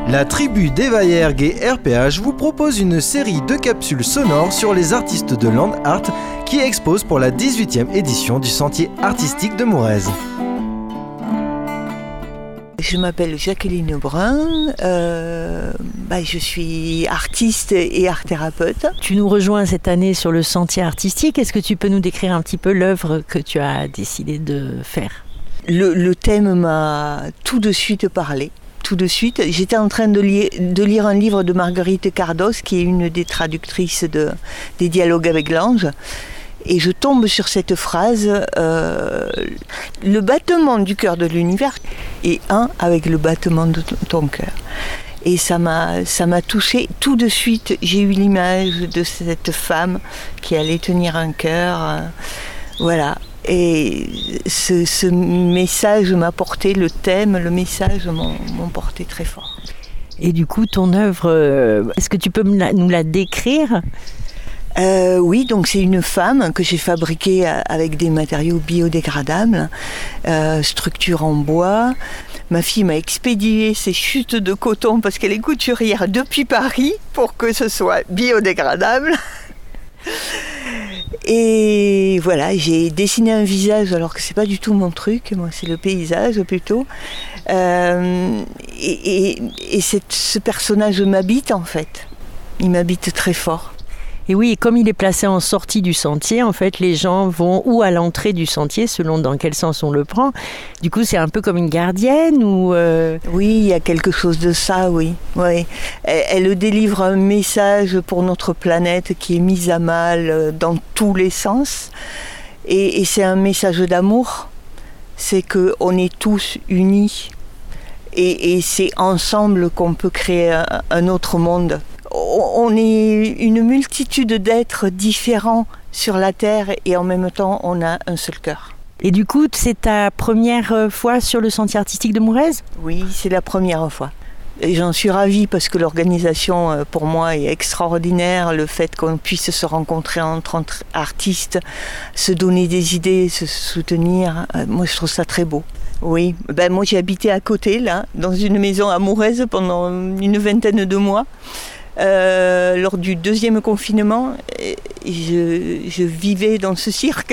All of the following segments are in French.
La tribu d'Evaergue et RPH vous propose une série de capsules sonores sur les artistes de Land Art qui exposent pour la 18e édition du Sentier artistique de Mourez. Je m'appelle Jacqueline Brun, je suis artiste et art-thérapeute. Tu nous rejoins cette année sur le Sentier artistique. Est-ce que tu peux nous décrire un petit peu l'œuvre que tu as décidé de faire ? Le thème m'a tout de suite parlé. Tout de suite, j'étais en train de lire un livre de Marguerite Cardos, qui est une des traductrices des dialogues avec l'ange. Et je tombe sur cette phrase, le battement du cœur de l'univers est un avec le battement de ton cœur. Et ça m'a touchée. Tout de suite, j'ai eu l'image de cette femme qui allait tenir un cœur. Voilà. Et ce message m'a porté, le thème, le message m'ont porté très fort. Et du coup, ton œuvre, est-ce que tu peux nous la décrire ? Oui, donc c'est une femme que j'ai fabriquée avec des matériaux biodégradables, structure en bois. Ma fille m'a expédié ses chutes de coton parce qu'elle est couturière depuis Paris pour que ce soit biodégradable. Et voilà, j'ai dessiné un visage alors que c'est pas du tout mon truc, moi c'est le paysage plutôt. Et ce personnage m'habite en fait, il m'habite très fort. Et oui, comme il est placé en sortie du sentier, en fait, les gens vont ou à l'entrée du sentier, selon dans quel sens on le prend. Du coup, c'est un peu comme une gardienne ou... Oui, il y a quelque chose de ça, oui. Elle délivre un message pour notre planète qui est mise à mal dans tous les sens. Et c'est un message d'amour. C'est qu'on est tous unis. Et c'est ensemble qu'on peut créer un autre monde. On est une multitude d'êtres différents sur la Terre et en même temps, on a un seul cœur. Et du coup, c'est ta première fois sur le Sentier artistique de Mourez ? Oui, c'est la première fois. Et j'en suis ravie parce que l'organisation, pour moi, est extraordinaire. Le fait qu'on puisse se rencontrer entre artistes, se donner des idées, se soutenir, moi, je trouve ça très beau. Oui, moi j'ai habité à côté, là, dans une maison à Mourez pendant une vingtaine de mois. Lors du deuxième confinement, je vivais dans ce cirque.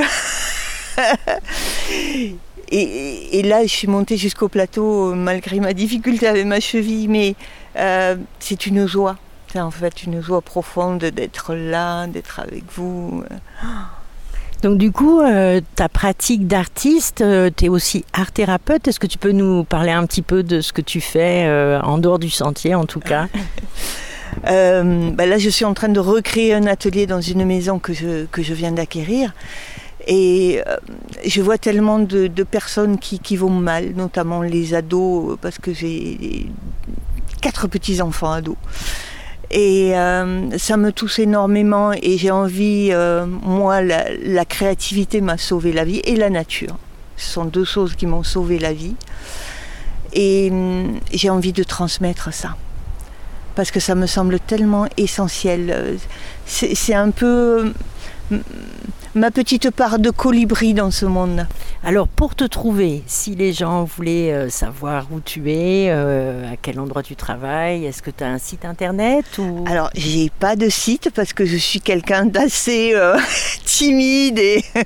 et là, je suis montée jusqu'au plateau malgré ma difficulté avec ma cheville, mais c'est une joie. C'est en fait une joie profonde d'être là, d'être avec vous. Donc du coup, ta pratique d'artiste, tu es aussi art-thérapeute. Est-ce que tu peux nous parler un petit peu de ce que tu fais en dehors du sentier, en tout cas ? Là, je suis en train de recréer un atelier dans une maison que je viens d'acquérir. Et je vois tellement de personnes qui vont mal, notamment les ados, parce que j'ai 4 petits-enfants ados. Et ça me touche énormément et j'ai envie, moi, la créativité m'a sauvé la vie et la nature. Ce sont 2 choses qui m'ont sauvé la vie. Et j'ai envie de transmettre ça. Parce que ça me semble tellement essentiel. C'est un peu ma petite part de colibri dans ce monde. Alors pour te trouver, si les gens voulaient savoir où tu es, à quel endroit tu travailles, est-ce que tu as un site internet ou... Alors j'ai pas de site parce que je suis quelqu'un d'assez timide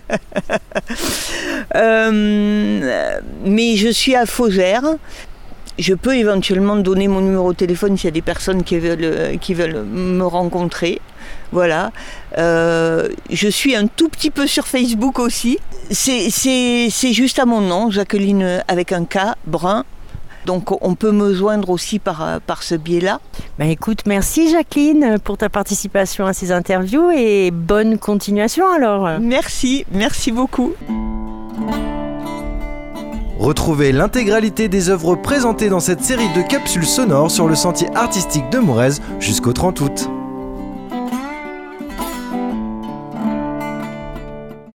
mais je suis à Faugères. Je peux éventuellement donner mon numéro de téléphone s'il y a des personnes qui veulent me rencontrer. Voilà. Je suis un tout petit peu sur Facebook aussi. C'est juste à mon nom, Jacqueline avec un K, Brun. Donc on peut me joindre aussi par ce biais-là. Écoute, merci Jacqueline pour ta participation à ces interviews et bonne continuation alors. Merci beaucoup. Retrouvez l'intégralité des œuvres présentées dans cette série de capsules sonores sur le Sentier artistique de Mourez jusqu'au 30 août.